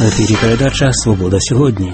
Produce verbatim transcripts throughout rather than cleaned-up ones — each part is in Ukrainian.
В ефірі передача «Свобода сьогодні».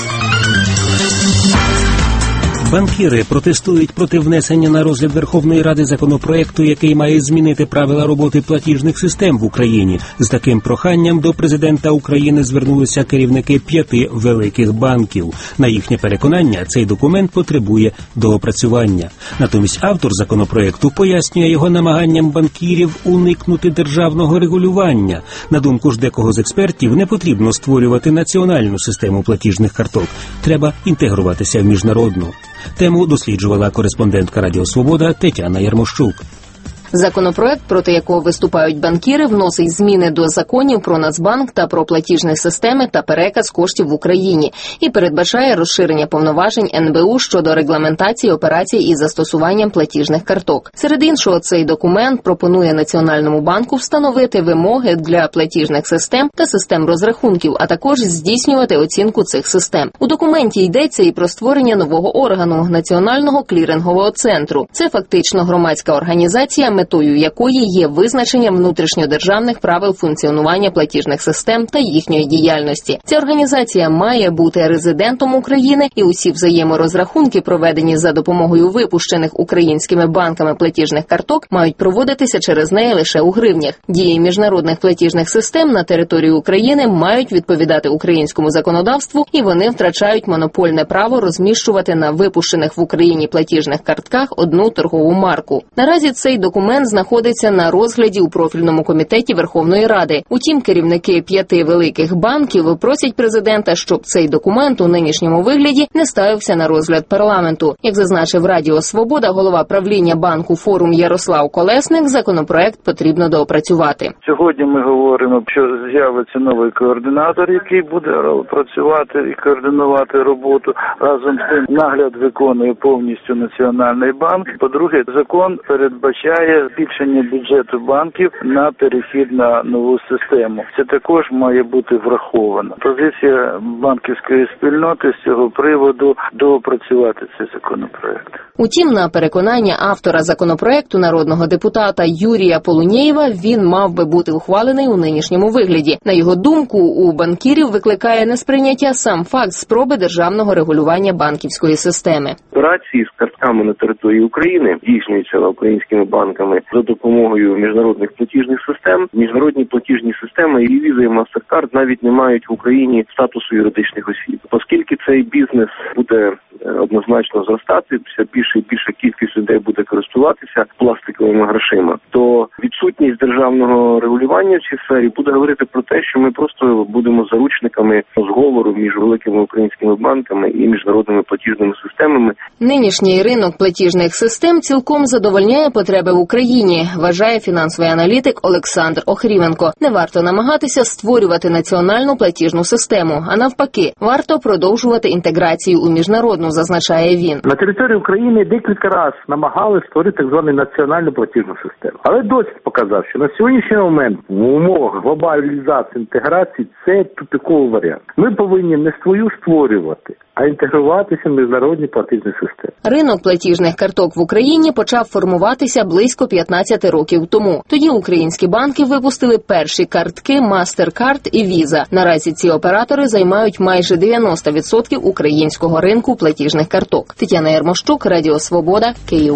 Банкіри протестують проти внесення на розгляд Верховної Ради законопроекту, який має змінити правила роботи платіжних систем в Україні. З таким проханням до президента України звернулися керівники п'яти великих банків. На їхнє переконання, цей документ потребує доопрацювання. Натомість автор законопроекту пояснює його намаганням банкірів уникнути державного регулювання. На думку ж декого з експертів, не потрібно створювати національну систему платіжних карток. Треба інтегруватися в міжнародну. Тему досліджувала кореспондентка Радіо Свобода Тетяна Ярмощук. Законопроект, проти якого виступають банкіри, вносить зміни до законів про Нацбанк та про платіжні системи та переказ коштів в Україні і передбачає розширення повноважень ен бе у щодо регламентації операцій із застосуванням платіжних карток. Серед іншого, цей документ пропонує Національному банку встановити вимоги для платіжних систем та систем розрахунків, а також здійснювати оцінку цих систем. У документі йдеться і про створення нового органу – Національного клірингового центру. Це фактично громадська організація, метою якої є визначення внутрішньодержавних правил функціонування платіжних систем та їхньої діяльності. Ця організація має бути резидентом України, і усі взаєморозрахунки, проведені за допомогою випущених українськими банками платіжних карток, мають проводитися через неї лише у гривнях. Дії міжнародних платіжних систем на території України мають відповідати українському законодавству, і вони втрачають монопольне право розміщувати на випущених в Україні платіжних картках одну торгову марку. Наразі цей документ знаходиться на розгляді у профільному комітеті Верховної Ради. Утім, керівники п'яти великих банків просять президента, щоб цей документ у нинішньому вигляді не ставився на розгляд парламенту. Як зазначив Радіо Свобода, голова правління банку «Форум» Ярослав Колесник, законопроект потрібно доопрацювати. Сьогодні ми говоримо, що з'явиться новий координатор, який буде працювати і координувати роботу. Разом з тим нагляд виконує повністю Національний банк. По-друге, закон передбачає збільшення бюджету банків на перехід на нову систему. Це також має бути враховано. Позиція банківської спільноти з цього приводу доопрацювати цей законопроект. Утім, на переконання автора законопроекту, народного депутата Юрія Полунєєва, він мав би бути ухвалений у нинішньому вигляді. На його думку, у банкірів викликає несприйняття сам факт спроби державного регулювання банківської системи. Операції з картками на території України здійснюються українськими банками за допомогою міжнародних платіжних систем. Міжнародні платіжні системи і Visa, і MasterCard навіть не мають в Україні статусу юридичних осіб. Оскільки цей бізнес буде однозначно зростати, все більше і більша кількість людей буде користуватися пластиковими грошима, то відсутність державного регулювання в цій сфері буде говорити про те, що ми просто будемо заручниками зговору між великими українськими банками і міжнародними платіжними системами. Нинішній ринок платіжних систем цілком задовольняє потреби в Україні, вважає фінансовий аналітик Олександр Охріменко. Не варто намагатися створювати національну платіжну систему, а навпаки, варто продовжувати інтеграцію у міжнародну, зазначає він. На території України декілька разів намагалися створити так звану національну платіжну систему. Але досвід показав, що на сьогоднішній момент в умовах глобалізації інтеграції це тупиковий варіант. Ми повинні не свою створювати, а інтегруватися в міжнародні платіжні системи. Ринок платіжних карток в Україні почав формуватися близько п'ятнадцять років тому. Тоді українські банки випустили перші картки MasterCard і Visa. Наразі ці оператори займають майже дев'яносто відсотків українського ринку платіжних карток. Тетяна Ярмощук, Радіо Свобода, Київ.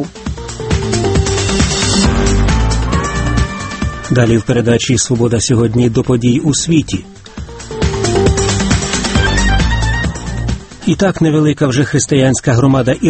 Далі в передачі «Свобода сьогодні» до подій у світі. І так невелика вже християнська громада